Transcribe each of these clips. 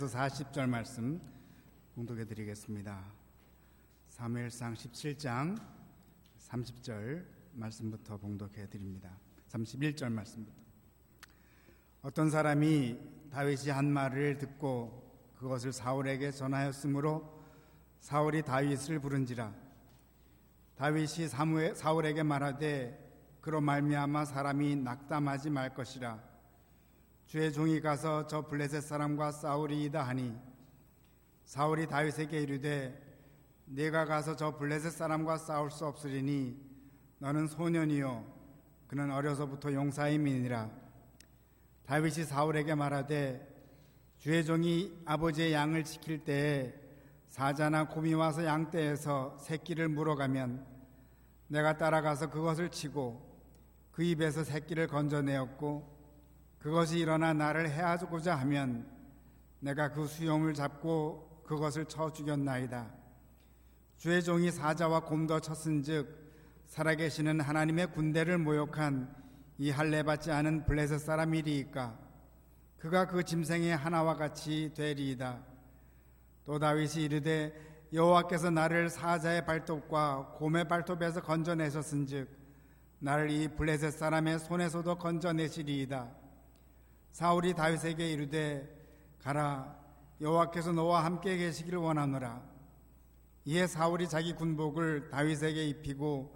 40절 말씀 봉독해 드리겠습니다. 사무엘상 17장 30절 말씀부터 봉독해 드립니다. 31절 말씀부터. 어떤 사람이 다윗이 한 말을 듣고 그것을 사울에게 전하였으므로 사울이 다윗을 부른지라. 다윗이 사울에게 말하되 그로 말미암아 사람이 낙담하지 말 것이라. 주의 종이 가서 저 블레셋 사람과 싸우리이다 하니 사울이 다윗에게 이르되 네가 가서 저 블레셋 사람과 싸울 수 없으리니 너는 소년이요 그는 어려서부터 용사임이니라. 다윗이 사울에게 말하되 주의 종이 아버지의 양을 지킬 때에 사자나 곰이 와서 양떼에서 새끼를 물어가면 내가 따라가서 그것을 치고 그 입에서 새끼를 건져내었고 그것이 일어나 나를 해하고자 하면 내가 그 수염을 잡고 그것을 쳐 죽였나이다. 주의 종이 사자와 곰도 쳤은즉 살아계시는 하나님의 군대를 모욕한 이 할례받지 않은 블레셋 사람이리이까 그가 그 짐승의 하나와 같이 되리이다. 또 다윗이 이르되 여호와께서 나를 사자의 발톱과 곰의 발톱에서 건져내셨은즉 나를 이 블레셋 사람의 손에서도 건져내시리이다. 사울이 다윗에게 이르되 가라 여호와께서 너와 함께 계시기를 원하노라. 이에 사울이 자기 군복을 다윗에게 입히고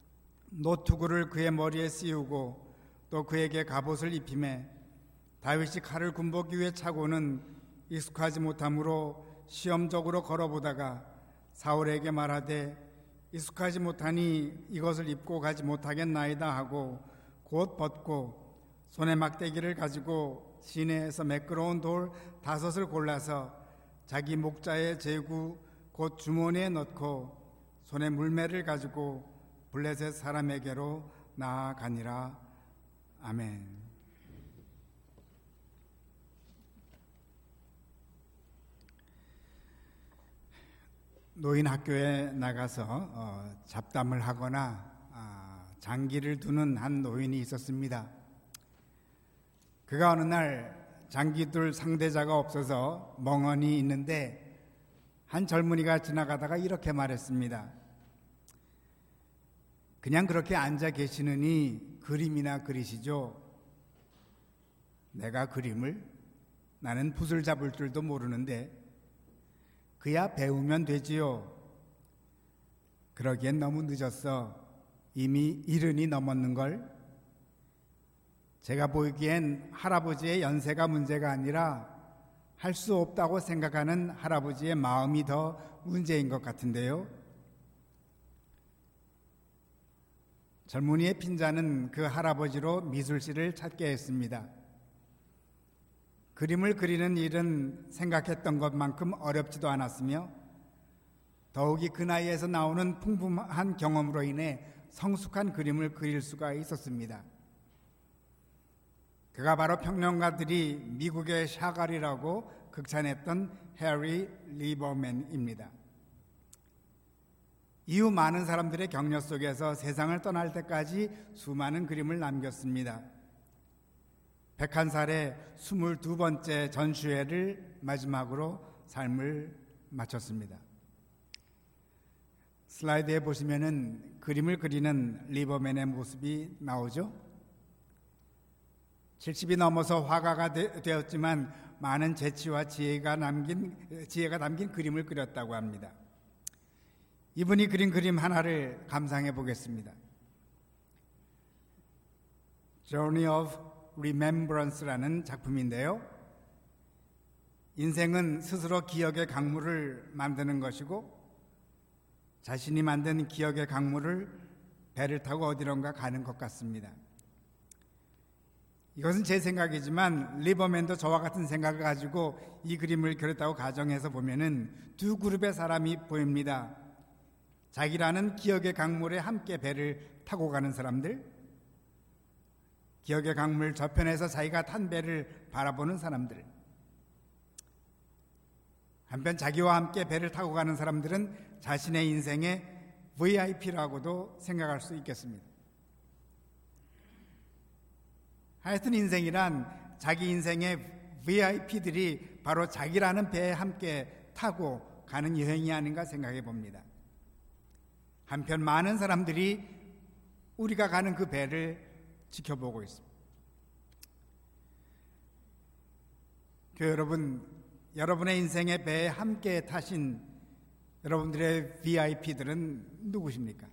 노투구를 그의 머리에 씌우고 또 그에게 갑옷을 입히매 다윗이 칼을 군복 위에 차고는 익숙하지 못하므로 시험적으로 걸어보다가 사울에게 말하되 익숙하지 못하니 이것을 입고 가지 못하겠나이다 하고 곧 벗고 손에 막대기를 가지고 시내에서 매끄러운 돌 5을 골라서 자기 목자의 제구 곧 주머니에 넣고 손에 물매를 가지고 블레셋 사람에게로 나아가니라. 아멘. 노인 학교에 나가서 잡담을 하거나 장기를 두는 한 노인이 있었습니다. 그가 어느 날 장기 둘 상대자가 없어서 멍하니 있는데 한 젊은이가 지나가다가 이렇게 말했습니다. 그냥 그렇게 앉아 계시느니 그림이나 그리시죠. 내가 그림을? 나는 붓을 잡을 줄도 모르는데 그야 배우면 되지요. 그러기엔 너무 늦었어. 이미 70이 넘었는걸. 제가 보기엔 할아버지의 연세가 문제가 아니라 할 수 없다고 생각하는 할아버지의 마음이 더 문제인 것 같은데요. 젊은이의 핀자는 그 할아버지로 미술실을 찾게 했습니다. 그림을 그리는 일은 생각했던 것만큼 어렵지도 않았으며 더욱이 그 나이에서 나오는 풍부한 경험으로 인해 성숙한 그림을 그릴 수가 있었습니다. 그가 바로 평론가들이 미국의 샤갈이라고 극찬했던 해리 리버맨입니다. 이후 많은 사람들의 격려 속에서 세상을 떠날 때까지 수많은 그림을 남겼습니다. 101살에 22번째 전시회를 마지막으로 삶을 마쳤습니다. 슬라이드에 보시면은 그림을 그리는 리버맨의 모습이 나오죠. 70이 넘어서 화가가 되었지만 많은 재치와 지혜가 담긴 그림을 그렸다고 합니다. 이분이 그린 그림 하나를 감상해 보겠습니다. Journey of Remembrance라는 작품인데요. 인생은 스스로 기억의 강물을 만드는 것이고 자신이 만든 기억의 강물을 배를 타고 어디론가 가는 것 같습니다. 이것은 제 생각이지만 리버맨도 저와 같은 생각을 가지고 이 그림을 그렸다고 가정해서 보면은 두 그룹의 사람이 보입니다. 자기라는 기억의 강물에 함께 배를 타고 가는 사람들, 기억의 강물 저편에서 자기가 탄 배를 바라보는 사람들, 한편 자기와 함께 배를 타고 가는 사람들은 자신의 인생의 VIP라고도 생각할 수 있겠습니다. 하여튼 인생이란 자기 인생의 VIP들이 바로 자기라는 배에 함께 타고 가는 여행이 아닌가 생각해 봅니다. 한편 많은 사람들이 우리가 가는 그 배를 지켜보고 있습니다. 교회 여러분, 여러분의 인생의 배에 함께 타신 여러분들의 VIP들은 누구십니까?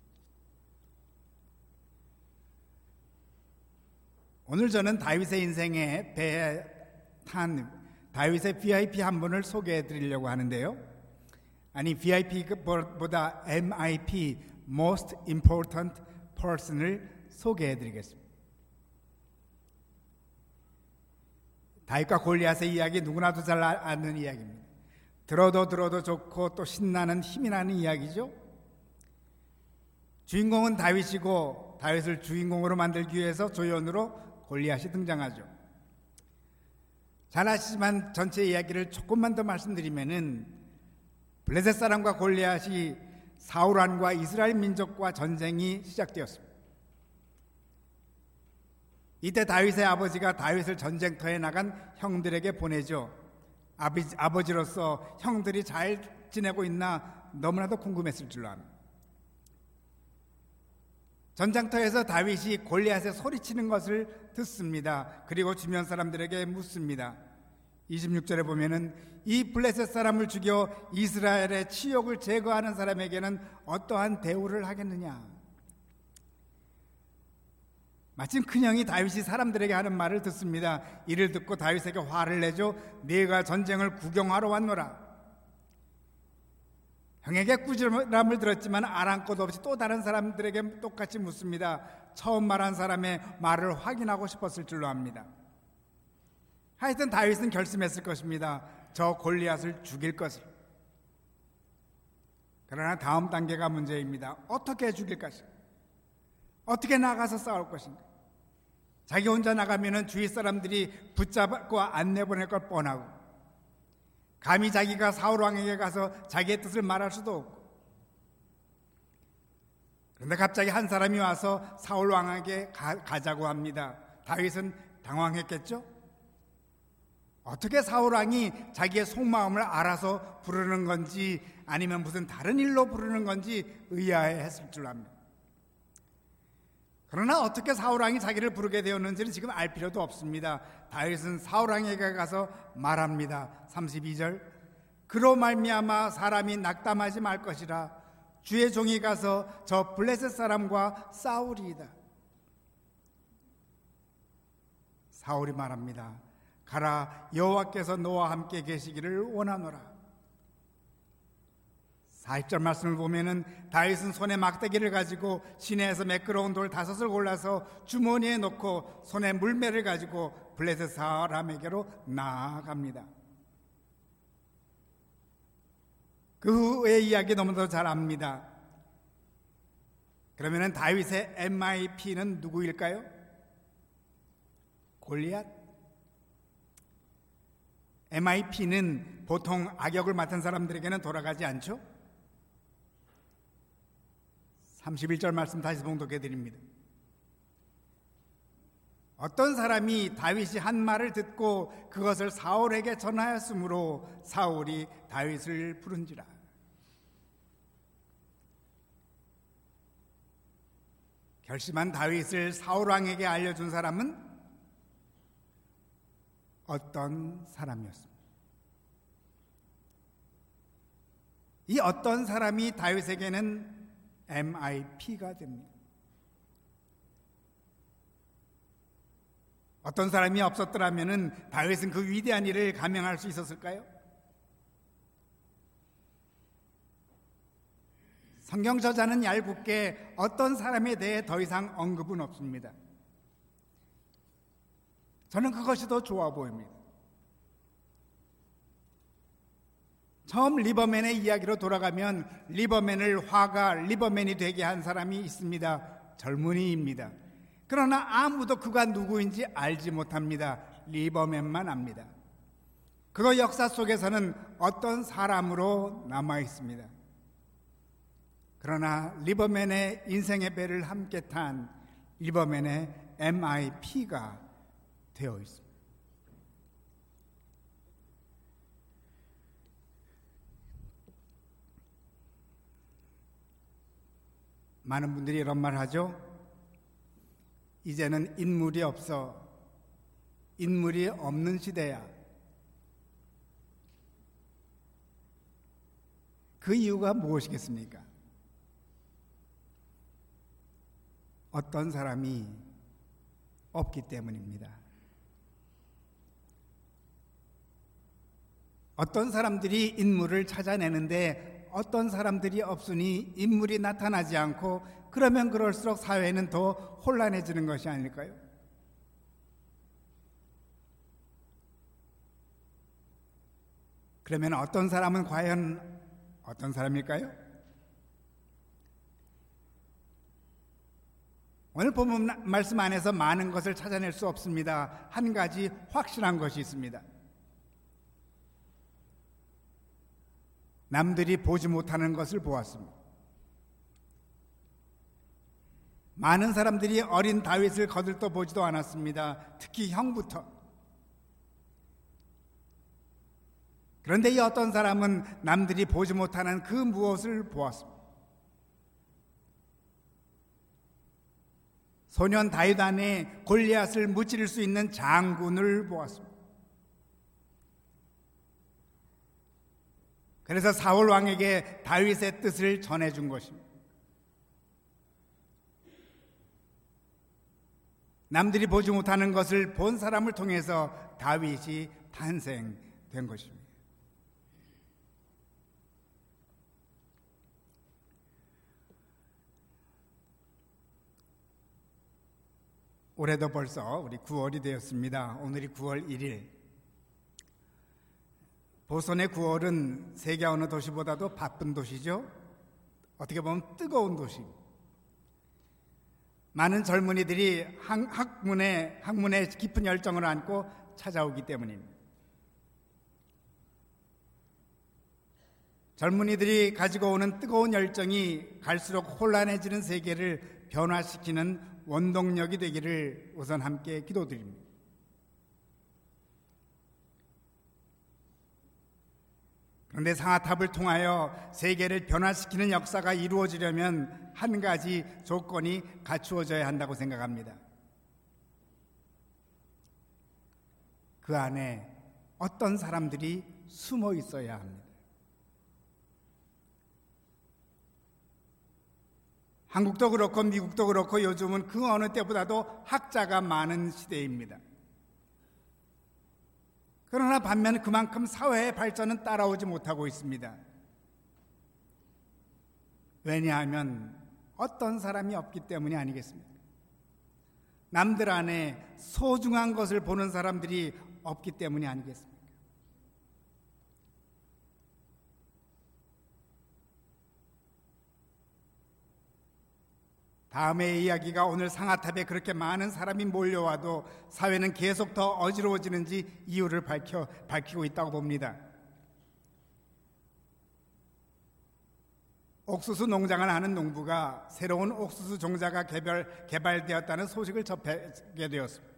오늘 저는 다윗의 인생의 배에 탄 다윗의 VIP 한 분을 소개해 드리려고 하는데요. 아니, VIP보다 MIP, Most Important Person을 소개해 드리겠습니다. 다윗과 골리앗의 이야기 누구나도 잘 아는 이야기입니다. 들어도 좋고 또 신나는 힘이 나는 이야기죠. 주인공은 다윗이고 다윗을 주인공으로 만들기 위해서 조연으로 골리앗이 등장하죠. 잘 아시지만 전체 이야기를 조금만 더 말씀드리면은 블레셋 사람과 골리앗이 사울 왕과 이스라엘 민족과 전쟁이 시작되었습니다. 이때 다윗의 아버지가 다윗을 전쟁터에 나간 형들에게 보내죠. 아버지로서 형들이 잘 지내고 있나 너무나도 궁금했을 줄로 압니다. 전장터에서 다윗이 골리앗의 소리치는 것을 듣습니다. 그리고 주변 사람들에게 묻습니다. 26절에 보면은 이 블레셋 사람을 죽여 이스라엘의 치욕을 제거하는 사람에게는 어떠한 대우를 하겠느냐. 마침 큰형이 다윗이 사람들에게 하는 말을 듣습니다. 이를 듣고 다윗에게 화를 내죠. 네가 전쟁을 구경하러 왔노라. 형에게 꾸지람을 들었지만 아랑 것 없이 또 다른 사람들에게 똑같이 묻습니다. 처음 말한 사람의 말을 확인하고 싶었을 줄로 압니다. 하여튼 다윗은 결심했을 것입니다. 저 골리앗을 죽일 것을. 그러나 다음 단계가 문제입니다. 어떻게 죽일 것인가? 어떻게 나가서 싸울 것인가? 자기 혼자 나가면 주위 사람들이 붙잡고 안 내보낼 걸 뻔하고, 감히 자기가 사울 왕에게 가서 자기의 뜻을 말할 수도 없고, 그런데 갑자기 한 사람이 와서 사울 왕에게 가자고 합니다. 다윗은 당황했겠죠? 어떻게 사울 왕이 자기의 속마음을 알아서 부르는 건지 아니면 무슨 다른 일로 부르는 건지 의아해했을 줄 압니다. 그러나 어떻게 사울 왕이 자기를 부르게 되었는지는 지금 알 필요도 없습니다. 다윗은 사울 왕에게 가서 말합니다. 32절, 그로 말미암아 사람이 낙담하지 말 것이라. 주의 종이 가서 저 블레셋 사람과 싸우리이다. 사울이 말합니다. 가라, 여호와께서 너와 함께 계시기를 원하노라. 40절 말씀을 보면은 다윗은 손에 막대기를 가지고 시내에서 매끄러운 돌 5을 골라서 주머니에 넣고 손에 물매를 가지고 블레셋 사람에게로 나아갑니다. 그 후의 이야기 너무도 잘 압니다. 그러면은 다윗의 MIP는 누구일까요? 골리앗? MIP는 보통 악역을 맡은 사람들에게는 돌아가지 않죠? 31절 말씀 다시 봉독해 드립니다. 어떤 사람이 다윗이 한 말을 듣고 그것을 사울에게 전하였으므로 사울이 다윗을 부른지라. 결심한 다윗을 사울 왕에게 알려준 사람은 어떤 사람이었습니다. 이 어떤 사람이 다윗에게는 MIP가 됩니다. 어떤 사람이 없었더라면 다윗은 그 위대한 일을 감행할 수 있었을까요? 성경 저자는 얄궂게 어떤 사람에 대해 더 이상 언급은 없습니다. 저는 그것이 더 좋아 보입니다. 처음 리버맨의 이야기로 돌아가면 리버맨을 화가 리버맨이 되게 한 사람이 있습니다. 젊은이입니다. 그러나 아무도 그가 누구인지 알지 못합니다. 리버맨만 압니다. 그의 역사 속에서는 어떤 사람으로 남아 있습니다. 그러나 리버맨의 인생의 배를 함께 탄 리버맨의 MIP가 되어 있습니다. 많은 분들이 이런 말 하죠. 이제는 인물이 없어. 인물이 없는 시대야. 그 이유가 무엇이겠습니까? 어떤 사람이 없기 때문입니다. 어떤 사람들이 인물을 찾아내는데 어떤 사람들이 없으니 인물이 나타나지 않고, 그러면 그럴수록 사회는 더 혼란해지는 것이 아닐까요? 그러면 어떤 사람은 과연 어떤 사람일까요? 오늘 본문 말씀 안에서 많은 것을 찾아낼 수 없습니다. 한 가지 확실한 것이 있습니다. 남들이 보지 못하는 것을 보았습니다. 많은 사람들이 어린 다윗을 거들떠 보지도 않았습니다. 특히 형부터. 그런데 이 어떤 사람은 남들이 보지 못하는 그 무엇을 보았습니다. 소년 다윗 안에 골리앗을 무찌를 수 있는 장군을 보았습니다. 그래서 사울 왕에게 다윗의 뜻을 전해준 것입니다. 남들이 보지 못하는 것을 본 사람을 통해서 다윗이 탄생된 것입니다. 올해도 벌써 우리 9월이 되었습니다. 오늘이 9월 1일. 보선의 9월은 세계 어느 도시보다도 바쁜 도시죠. 어떻게 보면 뜨거운 도시. 많은 젊은이들이 학문에 깊은 열정을 안고 찾아오기 때문입니다. 젊은이들이 가지고 오는 뜨거운 열정이 갈수록 혼란해지는 세계를 변화시키는 원동력이 되기를 우선 함께 기도드립니다. 그런데 상아탑을 통하여 세계를 변화시키는 역사가 이루어지려면 한 가지 조건이 갖추어져야 한다고 생각합니다. 그 안에 어떤 사람들이 숨어 있어야 합니다. 한국도 그렇고 미국도 그렇고 요즘은 그 어느 때보다도 학자가 많은 시대입니다. 그러나 반면 그만큼 사회의 발전은 따라오지 못하고 있습니다. 왜냐하면 어떤 사람이 없기 때문이 아니겠습니까? 남들 안에 소중한 것을 보는 사람들이 없기 때문이 아니겠습니까? 다음의 이야기가 오늘 상아탑에 그렇게 많은 사람이 몰려와도 사회는 계속 더 어지러워지는지 이유를 밝히고 있다고 봅니다. 옥수수 농장을 하는 농부가 새로운 옥수수 종자가 개발되었다는 소식을 접하게 되었습니다.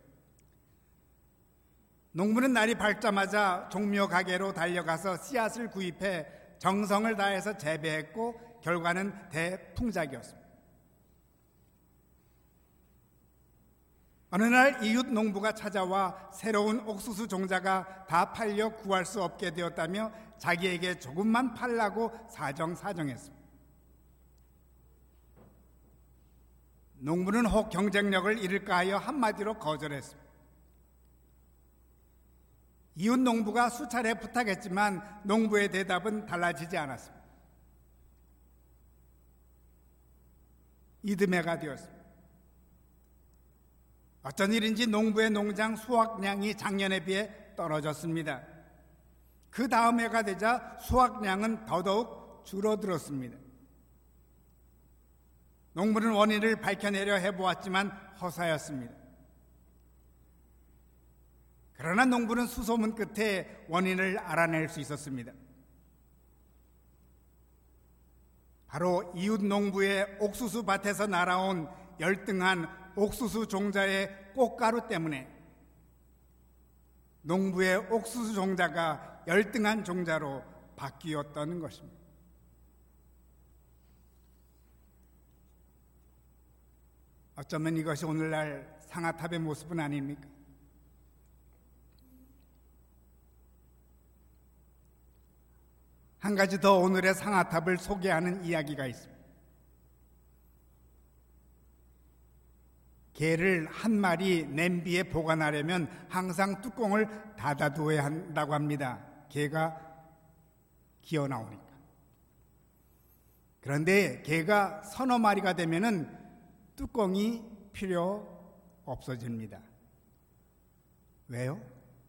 농부는 날이 밝자마자 종묘 가게로 달려가서 씨앗을 구입해 정성을 다해서 재배했고 결과는 대풍작이었습니다. 어느 날 이웃 농부가 찾아와 새로운 옥수수 종자가 다 팔려 구할 수 없게 되었다며 자기에게 조금만 팔라고 사정했습니다. 농부는 혹 경쟁력을 잃을까 하여 한마디로 거절했습니다. 이웃 농부가 수차례 부탁했지만 농부의 대답은 달라지지 않았습니다. 이듬해가 되었습니다. 어쩐 일인지 농부의 농장 수확량이 작년에 비해 떨어졌습니다. 그 다음 해가 되자 수확량은 더더욱 줄어들었습니다. 농부는 원인을 밝혀내려 해보았지만 허사였습니다. 그러나 농부는 수소문 끝에 원인을 알아낼 수 있었습니다. 바로 이웃 농부의 옥수수 밭에서 날아온 열등한 옥수수 종자의 꽃가루 때문에 농부의 옥수수 종자가 열등한 종자로 바뀌었다는 것입니다. 어쩌면 이것이 오늘날 상아탑의 모습은 아닙니까? 한 가지 더 오늘의 상아탑을 소개하는 이야기가 있습니다. 게를 한 마리 냄비에 보관하려면 항상 뚜껑을 닫아두어야 한다고 합니다. 게가 기어 나오니까. 그런데 게가 서너 마리가 되면은 뚜껑이 필요 없어집니다. 왜요?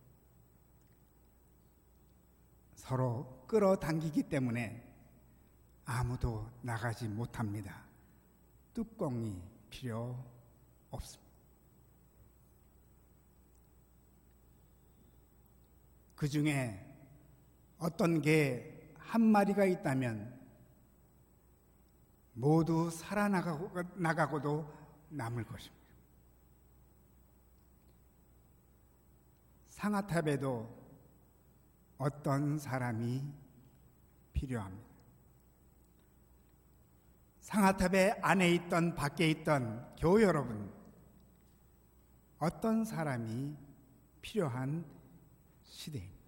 서로 끌어당기기 때문에 아무도 나가지 못합니다. 뚜껑이 필요 없습니다. 그 중에 어떤 게 한 마리가 있다면 모두 살아나가고도 남을 것입니다. 상아탑에도 어떤 사람이 필요합니다. 상아탑의 안에 있던 밖에 있던 교우 여러분, 어떤 사람이 필요한 시대입니다.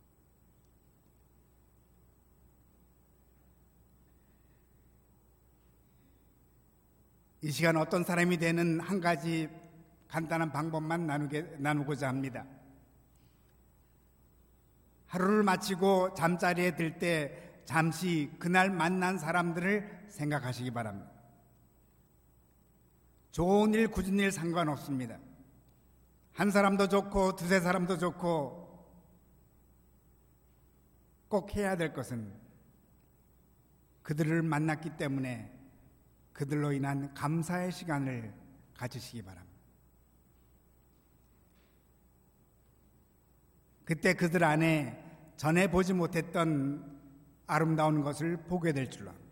이 시간 어떤 사람이 되는 한 가지 간단한 방법만 나누고자 합니다. 하루를 마치고 잠자리에 들 때 잠시 그날 만난 사람들을 생각하시기 바랍니다. 좋은 일, 굳은 일 상관없습니다. 한 사람도 좋고 두세 사람도 좋고 꼭 해야 될 것은 그들을 만났기 때문에 그들로 인한 감사의 시간을 가지시기 바랍니다. 그때 그들 안에 전에 보지 못했던 아름다운 것을 보게 될 줄로 압니다.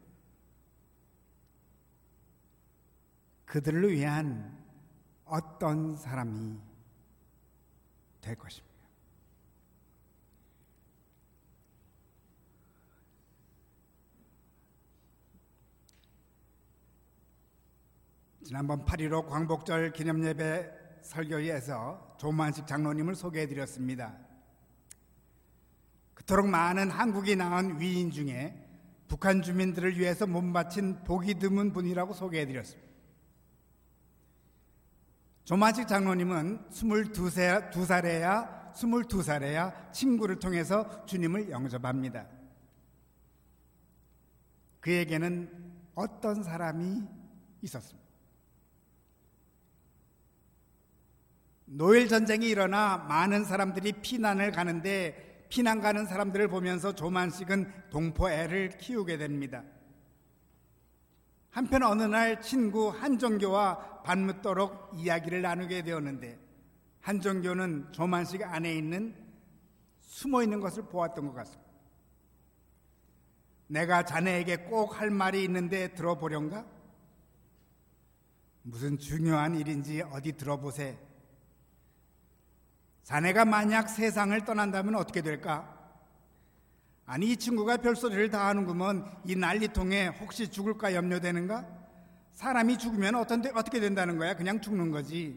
그들을 위한 어떤 사람이 될 것입니다. 지난번 8.15 광복절 기념예배 설교에서 조만식 장로님을 소개해드렸습니다. 그토록 많은 한국이 낳은 위인 중에 북한 주민들을 위해서 몸바친 복이 드문 분이라고 소개해드렸습니다. 조만식 장로님은 22살에야 친구를 통해서 주님을 영접합니다. 그에게는 어떤 사람이 있었습니다. 노엘 전쟁이 일어나 많은 사람들이 피난을 가는데 피난 가는 사람들을 보면서 조만식은 동포애를 키우게 됩니다. 한편 어느 날 친구 한종교와 밤늦도록 이야기를 나누게 되었는데 한종교는 조만식 안에 있는 숨어있는 것을 보았던 것 같습니다. 내가 자네에게 꼭 할 말이 있는데 들어보련가? 무슨 중요한 일인지 어디 들어보세. 자네가 만약 세상을 떠난다면 어떻게 될까? 아니 이 친구가 별소리를 다 하는구먼. 이 난리통에 혹시 죽을까 염려되는가? 사람이 죽으면 어떻게 된다는 거야? 그냥 죽는 거지.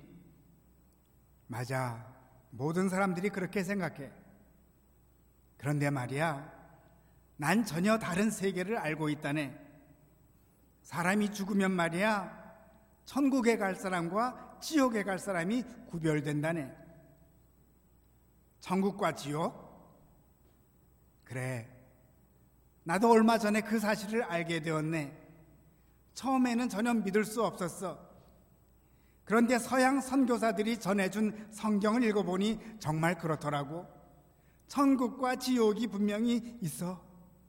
맞아. 모든 사람들이 그렇게 생각해. 그런데 말이야, 난 전혀 다른 세계를 알고 있다네. 사람이 죽으면 말이야, 천국에 갈 사람과 지옥에 갈 사람이 구별된다네. 천국과 지옥? 그래, 나도 얼마 전에 그 사실을 알게 되었네. 처음에는 전혀 믿을 수 없었어. 그런데 서양 선교사들이 전해준 성경을 읽어보니 정말 그렇더라고. 천국과 지옥이 분명히 있어.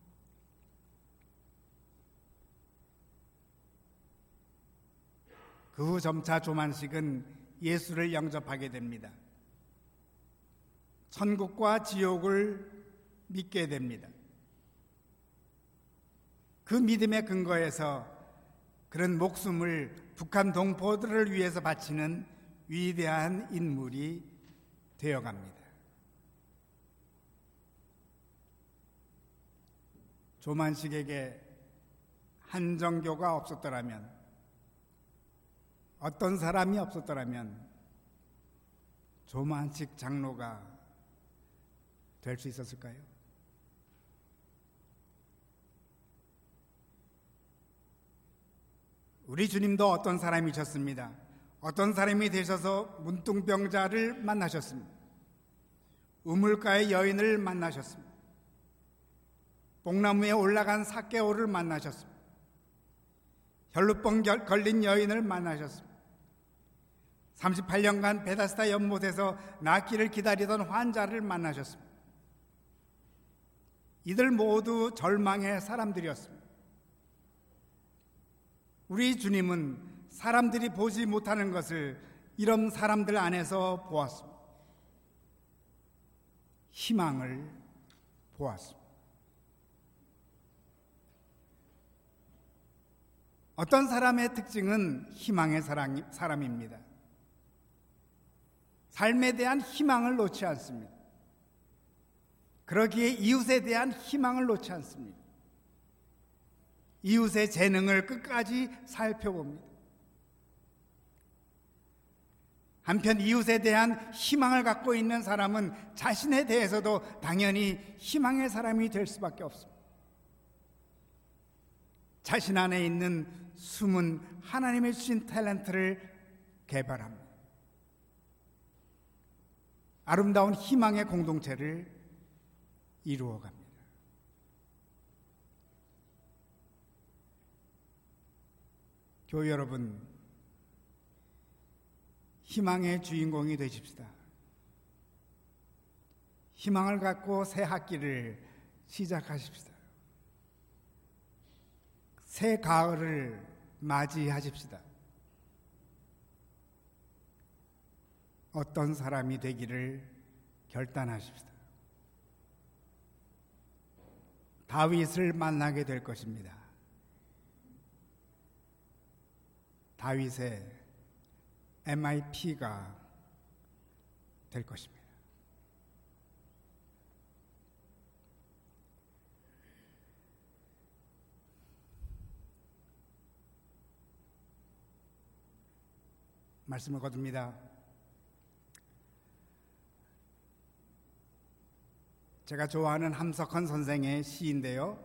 그 후 점차 조만식은 예수를 영접하게 됩니다. 천국과 지옥을 믿게 됩니다. 그 믿음의 근거에서 그런 목숨을 북한 동포들을 위해서 바치는 위대한 인물이 되어갑니다. 조만식에게 한정교가 없었더라면 어떤 사람이 없었더라면 조만식 장로가 될 수 있었을까요? 우리 주님도 어떤 사람이셨습니다. 어떤 사람이 되셔서 문둥병자를 만나셨습니다. 우물가의 여인을 만나셨습니다. 뽕나무에 올라간 삭개오를 만나셨습니다. 혈루병 걸린 여인을 만나셨습니다. 38년간 베다스다 연못에서 낫기를 기다리던 환자를 만나셨습니다. 이들 모두 절망의 사람들이었습니다. 우리 주님은 사람들이 보지 못하는 것을 이런 사람들 안에서 보았습니다. 희망을 보았습니다. 어떤 사람의 특징은 희망의 사람입니다. 삶에 대한 희망을 놓지 않습니다. 그러기에 이웃에 대한 희망을 놓지 않습니다. 이웃의 재능을 끝까지 살펴봅니다. 한편 이웃에 대한 희망을 갖고 있는 사람은 자신에 대해서도 당연히 희망의 사람이 될 수밖에 없습니다. 자신 안에 있는 숨은 하나님의 주신 탤런트를 개발합니다. 아름다운 희망의 공동체를 이루어갑니다. 교회 여러분, 희망의 주인공이 되십시다. 희망을 갖고 새 학기를 시작하십시다. 새 가을을 맞이하십시다. 어떤 사람이 되기를 결단하십시다. 다윗을 만나게 될 것입니다. 다윗의 MIP가 될 것입니다. 말씀을 거둡니다. 제가 좋아하는 함석헌 선생의 시인데요.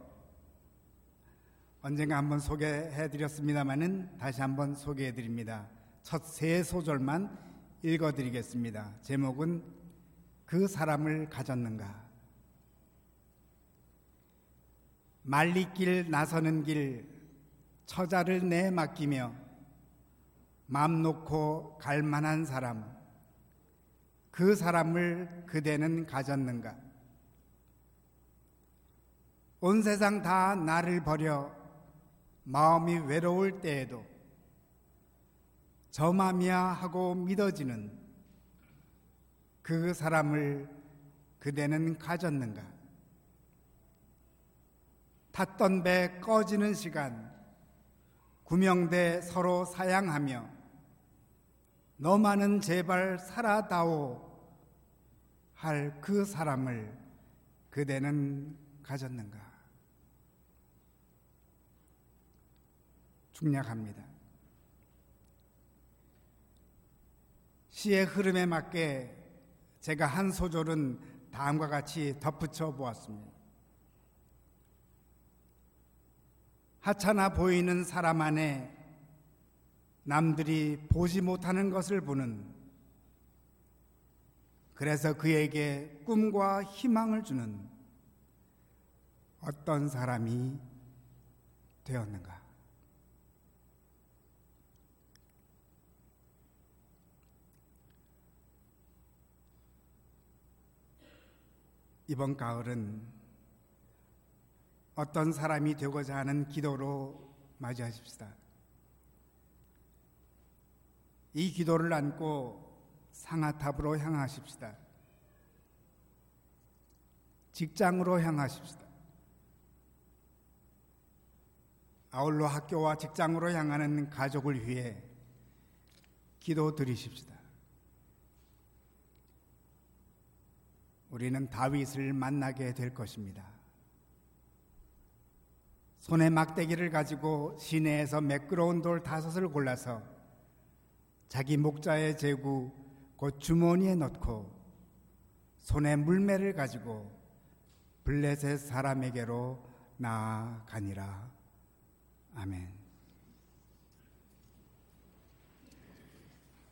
언젠가 한번 소개해드렸습니다마는 다시 한번 소개해드립니다. 첫 세 소절만 읽어드리겠습니다. 제목은 그 사람을 가졌는가. 말리길 나서는 길 처자를 내 맡기며 맘 놓고 갈 만한 사람, 그 사람을 그대는 가졌는가. 온 세상 다 나를 버려 마음이 외로울 때에도 저 맘이야 하고 믿어지는 그 사람을 그대는 가졌는가. 탔던 배 꺼지는 시간 구명대 서로 사양하며 너만은 제발 살아다오 할 그 사람을 그대는 가졌는가. 중략합니다. 시의 흐름에 맞게 제가 한 소절은 다음과 같이 덧붙여 보았습니다. 하찮아 보이는 사람 안에 남들이 보지 못하는 것을 보는, 그래서 그에게 꿈과 희망을 주는 어떤 사람이 되었는가. 이번 가을은 어떤 사람이 되고자 하는 기도로 맞이하십시다. 이 기도를 안고 상아탑으로 향하십시다. 직장으로 향하십시다. 아울러 학교와 직장으로 향하는 가족을 위해 기도 드리십시다. 우리는 다윗을 만나게 될 것입니다. 손에 막대기를 가지고 시내에서 매끄러운 돌 5을 골라서 자기 목자의 제구 곧 주머니에 넣고 손에 물매를 가지고 블레셋 사람에게로 나아가니라. 아멘.